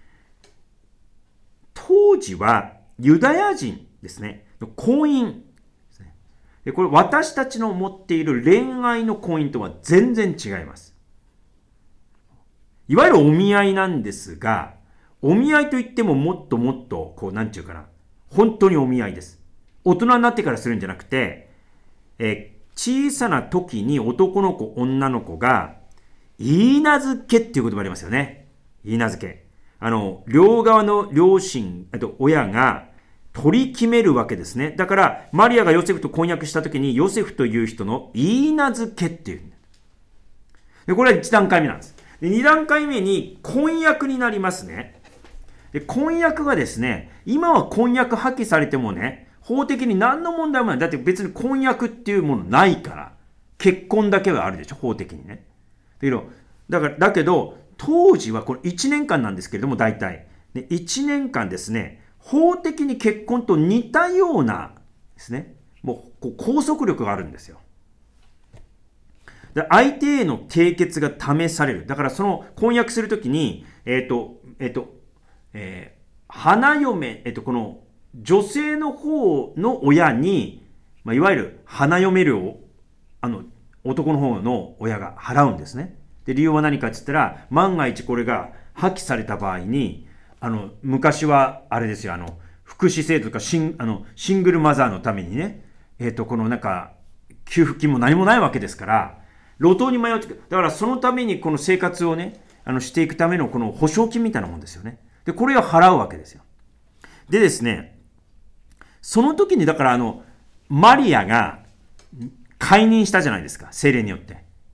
[SPEAKER 1] 当時は、ユダヤ人ですね、婚姻ですね。で、これ私たちの持っている恋愛の婚姻とは全然違います。いわゆるお見合いなんですが、お見合いといってももっともっと、こう、なんちゅうかな、本当にお見合いです。大人になってからするんじゃなくて、えー、小さな時に男の子、女の子が、言い名付けっていう言葉ありますよね。言い名付け。あの、両側の両親、あと親が取り決めるわけですね。だから、マリアがヨセフと婚約したときに、ヨセフという人の言い名付けっていう。で、これはいち段階目なんです。で、に段階目に婚約になりますね。で、婚約がですね、今は婚約破棄されてもね、法的に何の問題もない。だって別に婚約っていうものないから。結婚だけはあるでしょ、法的にね。だけど、だから、だけど、当時はこれいちねんかんなんですけれども、大体。で、いちねんかんですね、法的に結婚と似たようなですね、もうこう拘束力があるんですよ。で、相手への締結が試される。だからその婚約するときに、えっと、えっと、えー、花嫁、えっと、この女性の方の親に、まあ、いわゆる花嫁料を、あの、男の方の親が払うんですね。で、理由は何かって言ったら、万が一これが破棄された場合に、あの、昔は、あれですよ、あの、福祉制度とかシン、あの、シングルマザーのためにね、えっと、このなんか、給付金も何もないわけですから、路頭に迷ってくる。だからそのためにこの生活をね、あの、していくためのこの保証金みたいなもんですよね。で、これを払うわけですよ。でですね、その時に、だからあの、マリアが解任したじゃないですか、聖霊によって。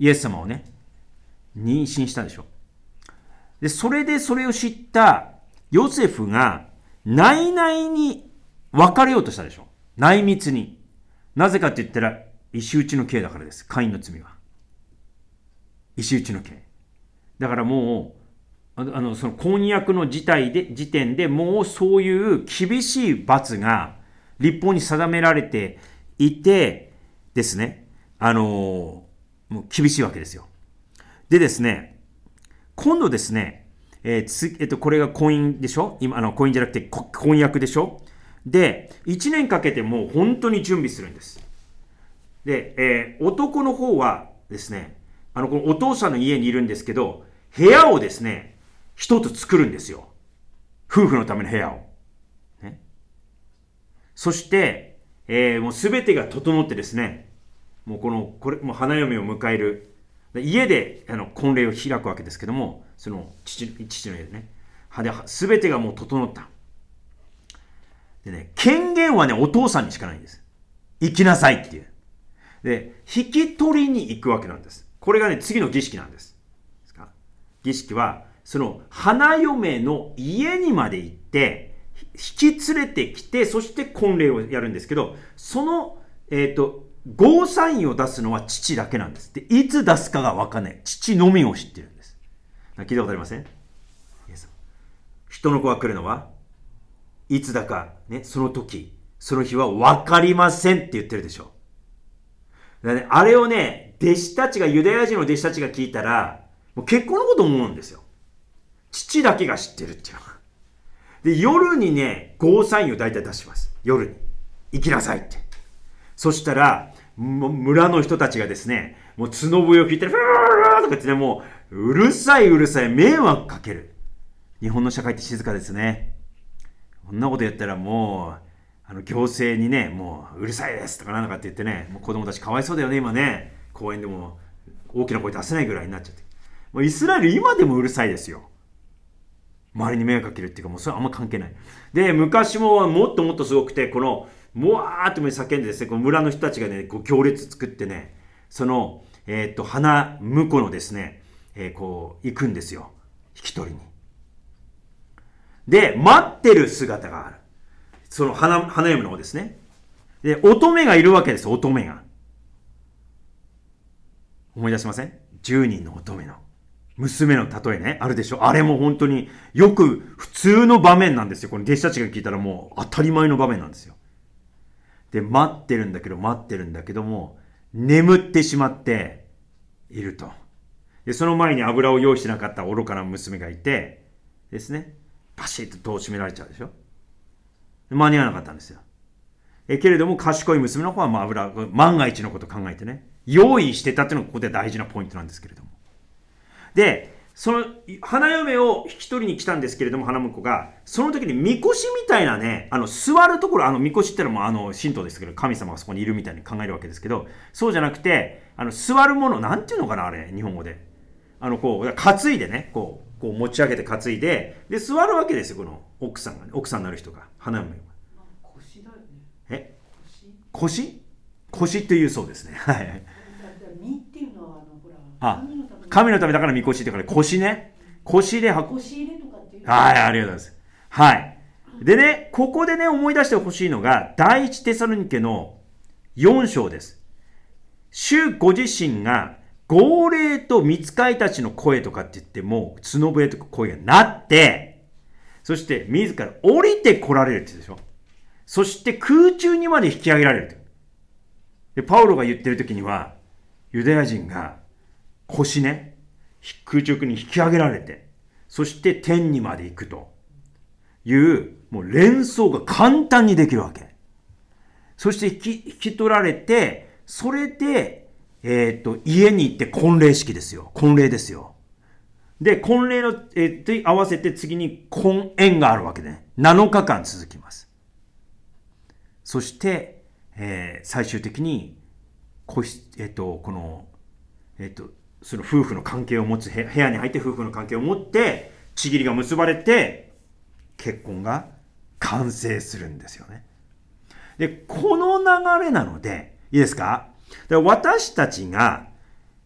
[SPEAKER 1] イエス様をね、妊娠したでしょ。で、それでそれを知ったヨセフが内々に別れようとしたでしょ。内密に。なぜかって言ったら、石打ちの刑だからです。カインの罪は。石打ちの刑。だからもう、あの、あのその婚約の時代で、時点でもうそういう厳しい罰が律法に定められていてですね、あの、もう厳しいわけですよ。でですね、今度ですね、えーつえっと、これが婚姻でしょ。今、あの、婚姻じゃなくて婚約でしょ。で、いちねんかけてもう本当に準備するんです。で、えー、男の方はですね、あの、このお父さんの家にいるんですけど、部屋をですね、一つ作るんですよ。夫婦のための部屋を。ね、そして、えー、もうすべてが整ってですね、もうこの、これ、もう花嫁を迎える。家で、あの、婚礼を開くわけですけども、その、父、父の家でね。すべてがもう整った。でね、権限はね、お父さんにしかないんです。行きなさいっていう。で、引き取りに行くわけなんです。これがね、次の儀式なんです。儀式は、その、花嫁の家にまで行って、引き連れてきて、そして婚礼をやるんですけど、その、えっと、ゴーサインを出すのは父だけなんです。で、いつ出すかがわかんない。父のみを知ってるんです。聞いたことありません？人の子が来るのはいつだか、ね、その時、その日はわかりませんって言ってるでしょ。だからね、あれをね、弟子たちが、ユダヤ人の弟子たちが聞いたら、もう結婚のこと思うんですよ。父だけが知ってるっていうのが。で、夜にね、ゴーサインを大体出します。夜に。行きなさいって。そしたら、村の人たちがですね、もう角笛を吹いてる、ふーとか言ってね、もう、うるさいうるさい、迷惑かける。日本の社会って静かですね。こんなこと言ったらもう、あの行政にね、もううるさいですとかなんとかって言ってね、もう子供たちかわいそうだよね、今ね。公園でも大きな声出せないぐらいになっちゃって。もうイスラエル今でもうるさいですよ。周りに迷惑かけるっていうか、もうそれはあんま関係ない。で、昔ももっともっとすごくて、この、もわーって叫んでですね、この村の人たちがね、こう行列作ってね、その、えっと、花婿のですね、えー、こう、行くんですよ。引き取りに。で、待ってる姿がある。その花、花嫁の方ですね。で、乙女がいるわけです、乙女が。思い出しません？じゅうにんの乙女の。娘の例えね、あるでしょ。あれも本当によく普通の場面なんですよ。この弟子たちが聞いたらもう当たり前の場面なんですよ。で、待ってるんだけど、待ってるんだけども、眠ってしまっていると。で、その前に油を用意してなかった愚かな娘がいて、ですね、パシッと戸を閉められちゃうでしょ。間に合わなかったんですよ。えけれども、賢い娘の方はまあ油、万が一のことを考えてね、用意してたっていうのがここで大事なポイントなんですけれども。で、その花嫁を引き取りに来たんですけれども、花婿が、その時にみこしみたいなね、あの座るところ、あのみこしってのもあの神道ですけど、神様がそこにいるみたいに考えるわけですけど、そうじゃなくて、あの座るもの、なんていうのかな、あれ、日本語で。あの、こう、担いでね、こう、こう持ち上げて担いで、で、座るわけですよ、この奥さんがね、奥さんになる人が、花嫁が。
[SPEAKER 2] 腰だよね。
[SPEAKER 1] え腰腰っていうそうですね。はい。
[SPEAKER 2] 身っていうのは、あの、ほら、
[SPEAKER 1] あ、神のためだからみこしってから腰ね。腰で運ぶ。
[SPEAKER 2] 腰入れとかっていう。
[SPEAKER 1] はい、ありがとうございます。はい。でね、ここでね、思い出してほしいのが、第一テサロニケのよん章です。主ご自身が、号令と御使いたちの声とかって言っても、角笛とか声がなって、そして自ら降りて来られるって言うでしょ。そして空中にまで引き上げられる。で、パウロが言ってる時には、ユダヤ人が腰ね、空中に引き上げられて、そして天にまで行くという、もう連想が簡単にできるわけ。そして引き、引き取られて、それで、えっと、家に行って婚礼式ですよ。婚礼ですよ。で、婚礼の、えー、と合わせて次に婚宴があるわけで、ね、なのかかん続きます。そして、えー、最終的に、個室、えっ、ー、と、この、えっ、ー、と、その夫婦の関係を持つ、部屋に入って夫婦の関係を持って、ちぎりが結ばれて、結婚が完成するんですよね。で、この流れなので、いいですか？で私たちが、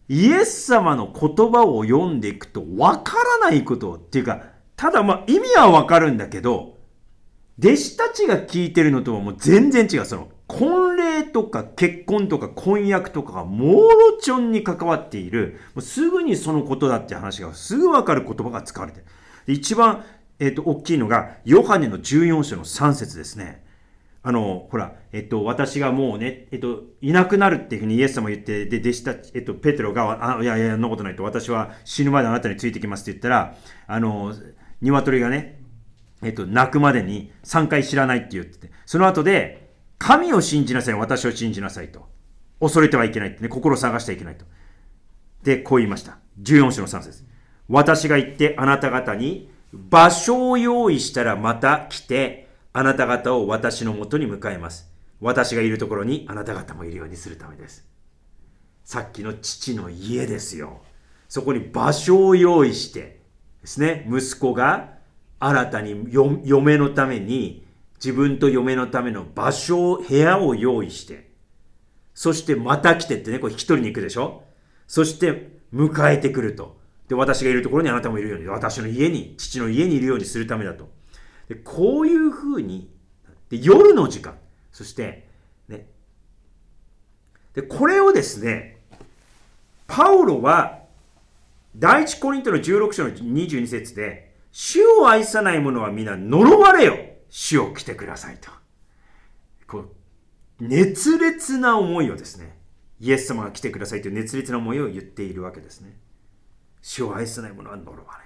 [SPEAKER 1] イエス様の言葉を読んでいくとわからないことっていうか、ただまあ意味はわかるんだけど、弟子たちが聞いてるのとはもう全然違う。その婚礼とか結婚とか婚約とかがもろちょんに関わっている、もうすぐにそのことだって話がすぐわかる言葉が使われてる。で一番、えっと、大きいのがヨハネのじゅうよん章のさん節ですね。あの、ほら、えっと、私がもうね、えっと、いなくなるっていうふうにイエス様言って、で、弟子たち、えっと、ペテロが、あ、いやいや、そんなことないと、私は死ぬまであなたについてきますって言ったら、あの、鶏がね、えっと、鳴くまでにさんかい知らないって言ってて、その後で、神を信じなさい、私を信じなさいと。恐れてはいけないってね、心を探してはいけないと。で、こう言いました。じゅうよん章のさん節。私が行ってあなた方に場所を用意したらまた来て、あなた方を私のもとに迎えます。私がいるところにあなた方もいるようにするためです。さっきの父の家ですよ。そこに場所を用意してですね、息子が新たに嫁のために、自分と嫁のための場所を、部屋を用意して、そしてまた来てってね、これ引き取りに行くでしょ。そして迎えてくると。で、私がいるところにあなたもいるように、私の家に、父の家にいるようにするためだと。でこういうふうにで夜の時間、そしてね、でこれをですね、パウロは第一コリントのじゅうろく章のにじゅうに節で、主を愛さない者は皆呪われよ、主を来てくださいと、こう熱烈な思いをですね、イエス様が来てくださいという熱烈な思いを言っているわけですね。主を愛さない者は呪われよ。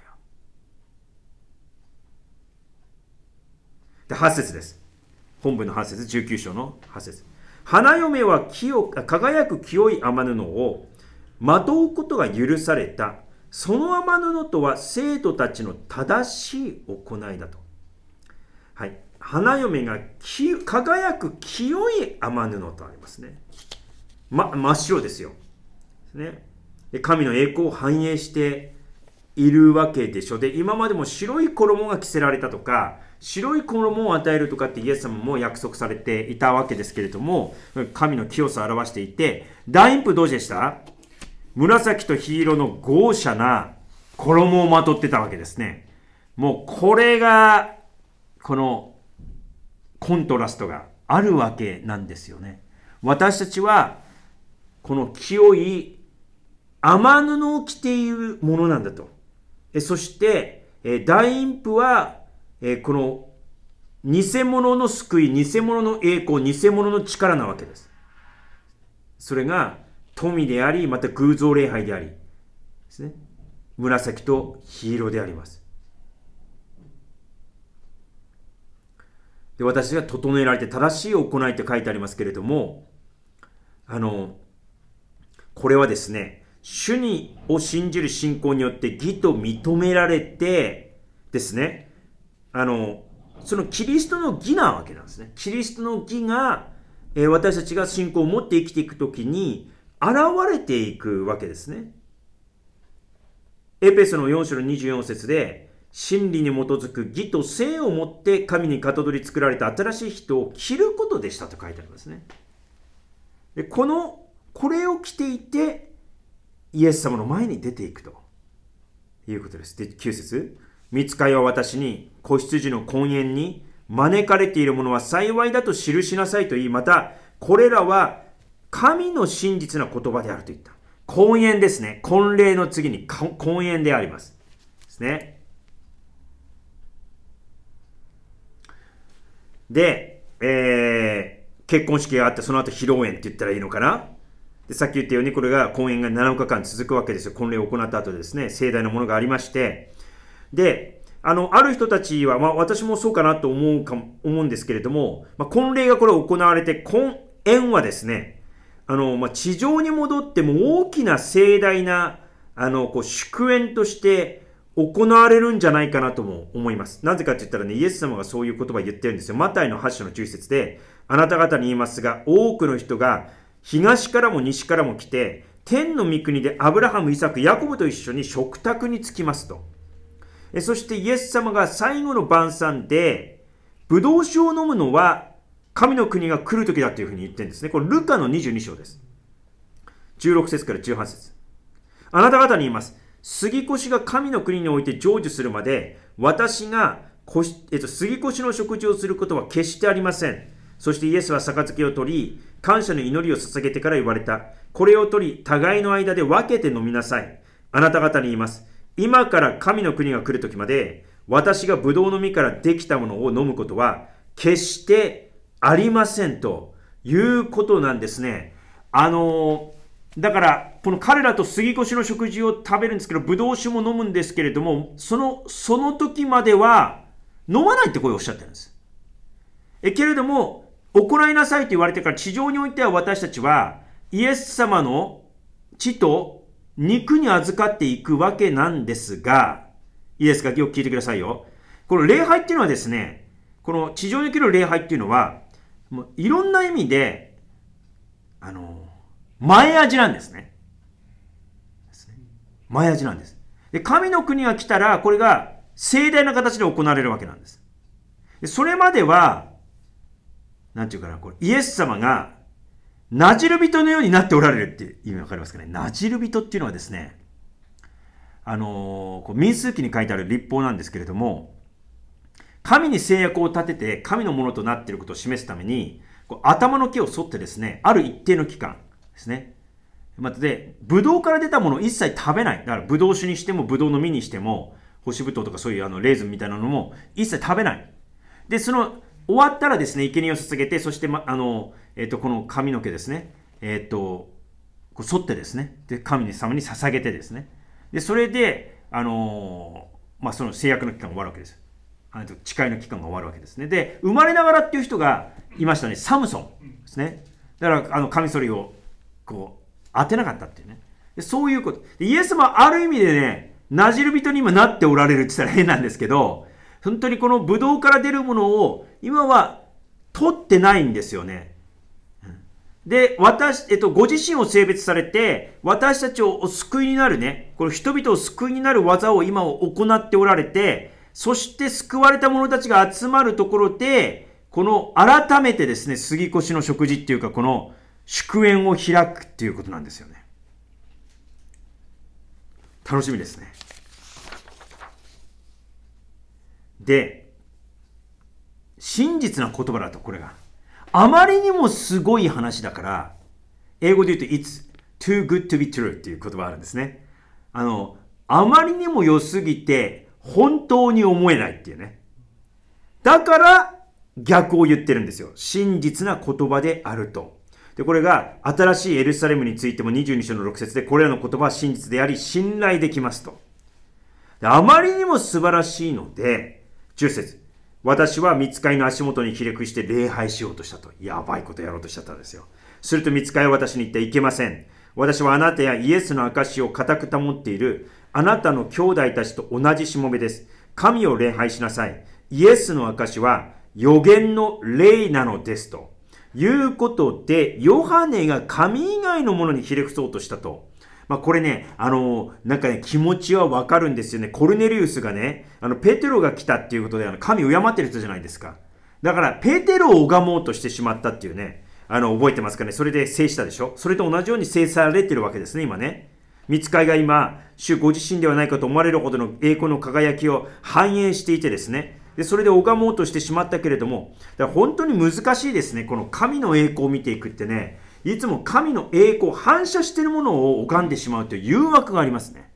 [SPEAKER 1] ではち節です。本文のはち節、じゅうきゅう章のはち節。花嫁は清輝く清い雨布をまとうことが許された。その雨布とは生徒たちの正しい行いだと。はい。花嫁が輝く清い雨布とありますね。ま、真っ白ですよ。ね。で神の栄光を反映しているわけでしょ。で、今までも白い衣が着せられたとか、白い衣を与えるとかってイエス様も約束されていたわけですけれども、神の清さを表していて、大陰譜どうでした？紫と黄色の豪奢な衣をまとってたわけですね。もうこれが、このコントラストがあるわけなんですよね。私たちは、この清い雨布を着ているものなんだと。そして、大陰譜は、この偽物の救い、偽物の栄光、偽物の力なわけです。それが富であり、また偶像礼拝でありですね。紫と黄色であります。で、私が整えられて正しい行いって書いてありますけれども、あのこれはですね、主にを信じる信仰によって義と認められてですね、あのそのキリストの義なわけなんですね。キリストの義が、えー、私たちが信仰を持って生きていくときに現れていくわけですね。エペソのよん章のにじゅうよん節で、真理に基づく義と聖をもって神にかたどり作られた新しい人を着ることでしたと書いてありますね。で、このこれを着ていてイエス様の前に出ていくということです。で、きゅう節、御使いは私に子羊の婚宴に招かれているものは幸いだと記しなさいと言い、またこれらは神の真実な言葉であると言った。婚宴ですね。婚礼の次に婚宴でありますですね。で、えー、結婚式があってその後披露宴って言ったらいいのかな。で、さっき言ったようにこれが婚宴がなのかかん続くわけですよ。婚礼を行った後でですね、盛大なものがありまして、で、あの、ある人たちは、まあ私もそうかなと思うかも、思うんですけれども、まあ、婚礼がこれ行われて、婚宴はですね、あの、まあ、地上に戻っても大きな盛大な、あの、こう、祝宴として行われるんじゃないかなとも思います。なぜかって言ったらね、イエス様がそういう言葉を言ってるんですよ。マタイのはち章のじゅう節で、あなた方に言いますが、多くの人が東からも西からも来て、天の御国でアブラハム、イサク、ヤコブと一緒に食卓に着きますと。そしてイエス様が最後の晩餐で、ブドウ酒を飲むのは神の国が来る時だというふうに言ってるんですね。これルカのにじゅうに章です。じゅうろく節からじゅうはち節。 あなた方に言います。杉越が神の国において成就するまで、私がこし、えっと、杉越の食事をすることは決してありません。そしてイエスは杯を取り、感謝の祈りを捧げてから言われた。これを取り、互いの間で分けて飲みなさい。あなた方に言います。今から神の国が来るときまで、私がブドウの実からできたものを飲むことは決してありませんということなんですね。あのだからこの彼らと杉越の食事を食べるんですけど、ブドウ酒も飲むんですけれども、そのその時までは飲まないってこうおっしゃってるんです。えけれども行いなさいと言われてから、地上においては私たちはイエス様の血と肉に預かっていくわけなんですが、いいですか、よく聞いてくださいよ。この礼拝っていうのはですね、この地上における礼拝っていうのは、もういろんな意味で、あの、前味なんですね。前味なんです。で、神の国が来たら、これが盛大な形で行われるわけなんです。でそれまでは、なんていうかな、これイエス様が、なじる人のようになっておられるっていう意味わかりますかね。なじる人っていうのはですね、あのー、こう民数記に書いてある律法なんですけれども、神に制約を立てて神のものとなっていることを示すために、こう頭の毛を剃ってですね、ある一定の期間ですね。またで、ブドウから出たものを一切食べない。だからブドウ酒にしてもブドウの実にしても、干しぶとうとかそういうあのレーズンみたいなのも一切食べない。で、その終わったらですね、生贄を捧げて、そして、ま、あの、えっと、この髪の毛ですね、えっと、こう剃ってですね、で、神様に捧げてですね、で、それで、あのー、まあ、その制約の期間が終わるわけです。あと誓いの期間が終わるわけですね。で、生まれながらっていう人がいましたね。サムソンですね。だから、あの、カミソリを、こう、当てなかったっていうね。でそういうこと。イエス様はある意味でね、なじる人に今なっておられるって言ったら変なんですけど、本当にこのブドウから出るものを、今は取ってないんですよね。で、私、えっと、ご自身を性別されて、私たちをお救いになるね、この人々を救いになる技を今を行っておられて、そして救われた者たちが集まるところで、この改めてですね、杉越の食事っていうか、この祝宴を開くっていうことなんですよね。楽しみですね。で、真実な言葉だと、これが。あまりにもすごい話だから、英語で言うと It's too good to be true っていう言葉があるんですね。あの、あまりにも良すぎて本当に思えないっていうね。だから逆を言ってるんですよ。真実な言葉であると。で、これが新しいエルサレムについてもにじゅうに章のろく節で、これらの言葉は真実であり信頼できますと。で、あまりにも素晴らしいので、じゅう節。私は御使いの足元にひれ伏して礼拝しようとしたと。やばいことやろうとしちゃったんですよ。すると御使いは私に言って、いけません。私はあなたやイエスの証を固く保っているあなたの兄弟たちと同じしもべです。神を礼拝しなさい。イエスの証は預言の霊なのですということで、ヨハネが神以外のものにひれ伏そうとしたと。まあこれね、あの、なんかね、気持ちはわかるんですよね。コルネリウスがね、あの、ペテロが来たっていうことで、あの、神を敬ってる人じゃないですか。だから、ペテロを拝もうとしてしまったっていうね、あの、覚えてますかね。それで制したでしょ。それと同じように制されてるわけですね、今ね。御使いが今、主ご自身ではないかと思われるほどの栄光の輝きを反映していてですね。で、それで拝もうとしてしまったけれども、だから本当に難しいですね。この神の栄光を見ていくってね。いつも神の栄光、反射しているものを拝んでしまうという誘惑がありますね。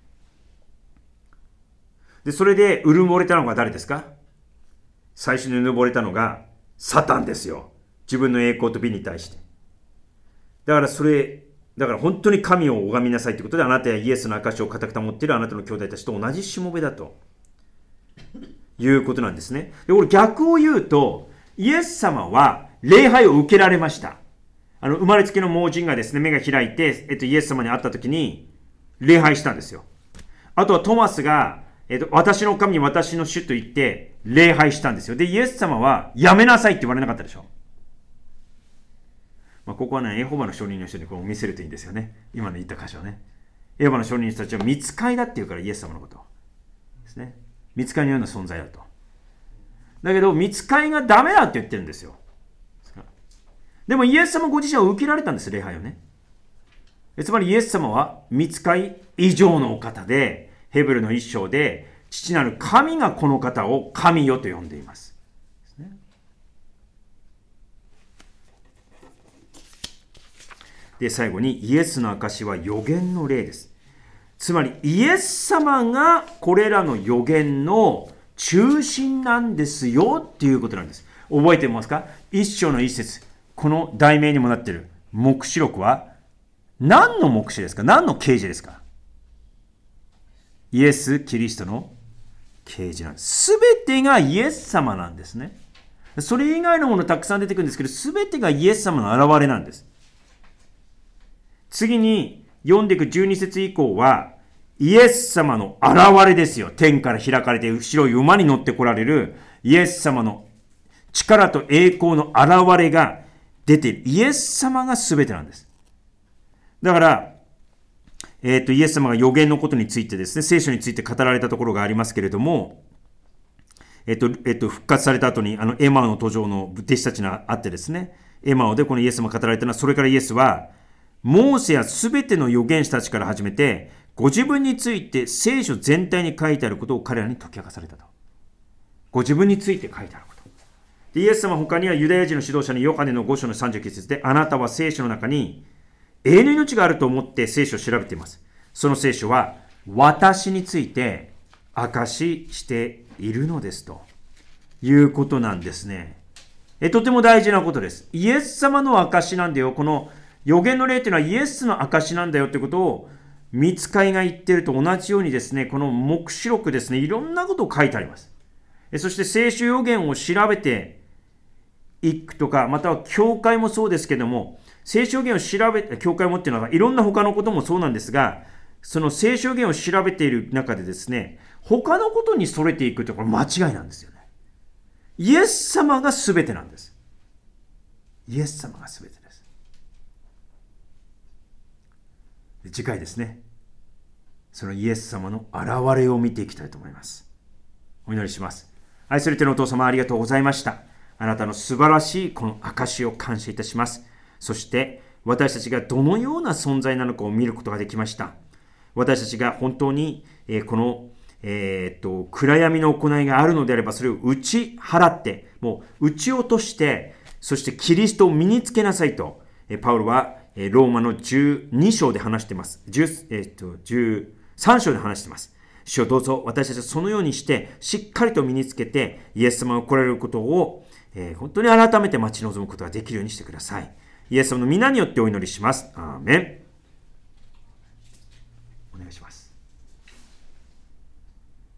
[SPEAKER 1] で、それでうるもれたのが誰ですか？最初にうぬぼれたのがサタンですよ。自分の栄光と美に対して。だからそれ、だから本当に神を拝みなさいということで、あなたやイエスの証を固く保っているあなたの兄弟たちと同じしもべだということなんですね。で、これ逆を言うと、イエス様は礼拝を受けられました。あの、生まれつきの盲人がですね、目が開いて、えっと、イエス様に会った時に、礼拝したんですよ。あとはトマスが、えっと、私の神に私の主と言って、礼拝したんですよ。で、イエス様は、やめなさいって言われなかったでしょ。まあ、ここはね、エホバの証人の人にこう見せるといいんですよね。今の言った箇所はね。エホバの証人の人たちは、御使いだって言うから、イエス様のことですね。御使いのような存在だと。だけど、御使いがダメだって言ってるんですよ。でもイエス様ご自身は受けられたんです、礼拝をね。 つまりイエス様は御使い以上のお方で、ヘブルの一章で父なる神がこの方を神よと呼んでいます。で、最後にイエスの証は預言の霊です。つまりイエス様がこれらの預言の中心なんですよっていうことなんです。覚えてますか？一章の一節、この題名にもなっている黙示録は何の黙示ですか？何の啓示ですか？イエス・キリストの啓示なんです。すべてがイエス様なんですね。それ以外のものたくさん出てくるんですけど、すべてがイエス様の現れなんです。次に読んでいくじゅうに節以降は、イエス様の現れですよ。天から開かれて白い馬に乗ってこられるイエス様の力と栄光の現れが出ている。イエス様が全てなんです。だから、えっと、イエス様が預言のことについてですね、聖書について語られたところがありますけれども、えっと、えっと、復活された後に、あの、エマオの途上の弟子たちがあってですね、エマオでこのイエス様が語られたのは、それからイエスは、モーセやすべての預言者たちから始めて、ご自分について聖書全体に書いてあることを彼らに解き明かされたと。ご自分について書いてあること。でイエス様は他にはユダヤ人の指導者にヨハネのご章のさんじゅうきゅう節で、あなたは聖書の中に永遠の命があると思って聖書を調べています。その聖書は私について証ししているのですということなんですね。えとても大事なことです。イエス様の証なんだよ。この預言の霊というのはイエスの証なんだよということを御使いが言っていると同じようにですね、この黙示録ですね、いろんなことを書いてあります。そして聖書預言を調べていくとか、または教会もそうですけども、聖書預言を調べて、教会もっていうのはいろんな他のこともそうなんですが、その聖書預言を調べている中でですね、他のことにそれていくところ間違いなんですよね。イエス様が全てなんです。イエス様が全てです。次回ですね、そのイエス様の現れを見ていきたいと思います。お祈りします。愛する天のお父様、ありがとうございました。あなたの素晴らしいこの証を感謝いたします。そして私たちがどのような存在なのかを見ることができました。私たちが本当に、えー、この、えー、っと暗闇の行いがあるのであれば、それを打ち払って、もう打ち落として、そしてキリストを身につけなさいと、えー、パウロはローマのじゅうに章で話しています。じゅう、えー、っとじゅうさん章で話しています。主よどうぞ私たちはそのようにしてしっかりと身につけてイエス様が来られることを、えー、本当に改めて待ち望むことができるようにしてください。イエス様の皆によってお祈りします。アーメン。